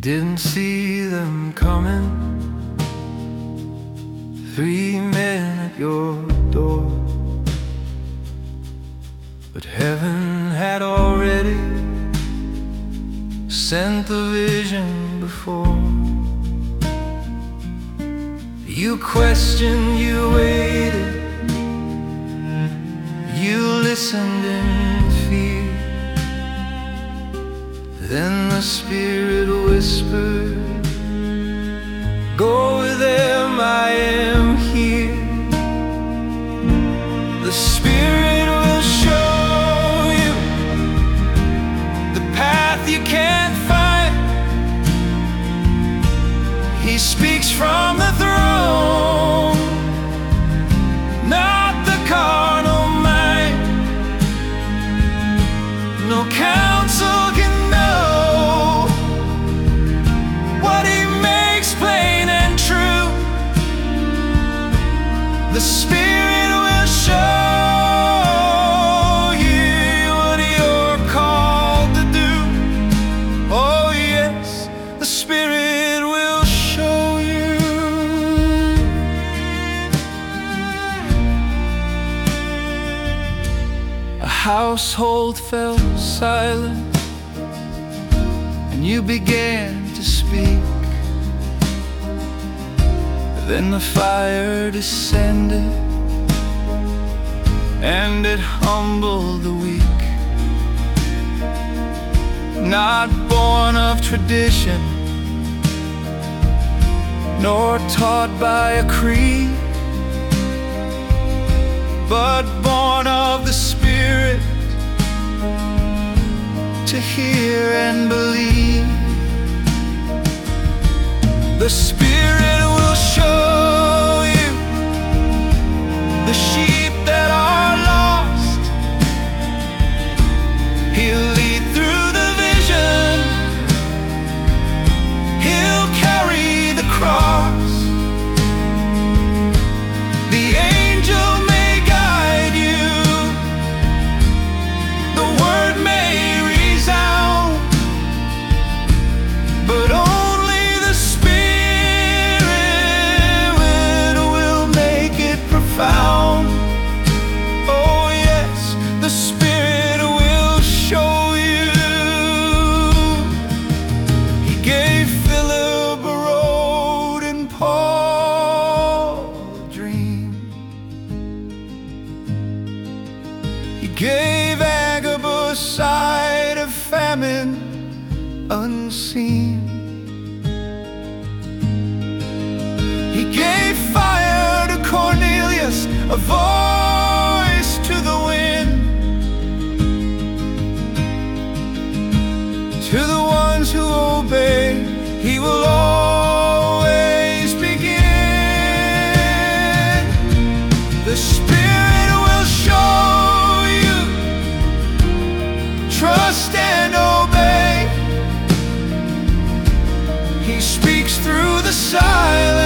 didn't see them coming. 3 men at your door, but heaven had already sent the vision before. You questioned, you waited, you listened in fear. Then the Spirit whispered, "Go with them, I am here." The Spirit will show you the path you can't find. He speaks from the throne, not the carnal mind. No counsel can know what he makes plain and true. The Spirit will show you what you're called to do. Oh yes, the Spirit will show you. A household fell silent, and you began to speak. Then the fire descended, and it humbled the weak. Not born of tradition, nor taught by a creed, but born of the Spirit, to hear and believe. The Spirit will show you the sheep that are lost. He'll lead through the vision, he'll carry the cross. The angel may guide you, the word may resound, but only the Spirit will make it profound. Oh yes, the Spirit will show you. He gave Philip a road and Paul a dream. He gave Agabus sight of famine unseen. He gave fire to Cornelius, a voice to the wind. To the ones who obey, he will always begin. The Spirit will show you, trust and obey. He speaks through the silence,